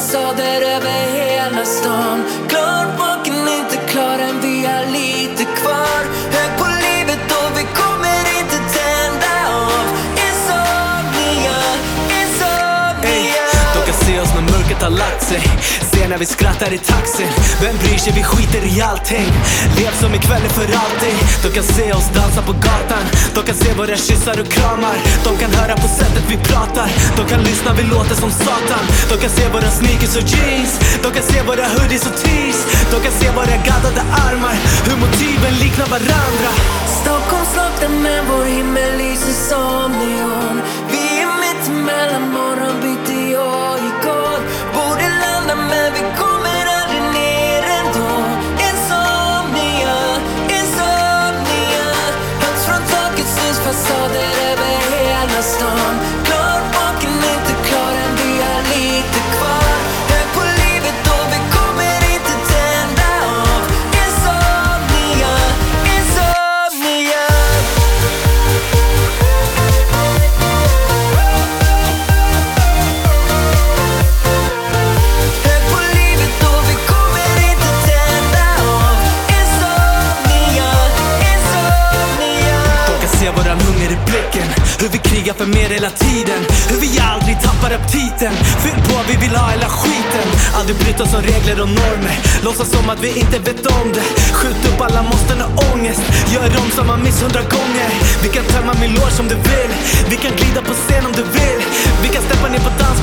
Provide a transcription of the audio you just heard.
fasader över hela stan. Klarbaken inte klar än, vi har lite kvar. Hög på livet och vi kommer inte tända av. Insomnia, insomnia. De kan se oss när mörkret har lagt sig. Se när vi skrattar i taxin. Vem bryr sig, vi skiter i allting. Lev som ikväll är för alltid. De kan se oss dansa på gatan. De kan se våra kyssar och kramar. De kan höra på sättet vi pratar. De kan lyssna, vi låter som satan. De kan se våra sneakers och jeans. De kan se våra hoodies och tees. De kan se våra gaddade armar. Hur motiven liknar varandra. Stockholmslotten med vår himmel lyser som neon. Vi är mitt emellan morgonbyte och igår. Borde landa men vi kommer aldrig ner ändå. Insomnia, insomnia. Högt från taket syns fasader över hela stan. Klarbaken inte klar än, vi har lite kvar. Hög på livet och vi kommer inte tända av. Insomnia, insomnia. Hög på livet och vi kommer inte tända av. Insomnia, insomnia. De kan se våran hunger i blicken. Hur vi krigar för mer hela tiden. Hur vi aldrig tappar aptiten. Fyll på, vi vill ha hela skiten. Aldrig bryta oss om regler och normer. Låtsas som att vi inte vet om det. Skjut upp alla måsten och ångest. Gör om som man miss 100 gånger. Vi kan tömma min lår som du vill. Vi kan glida på scen om du vill. Vi kan steppa ner på dans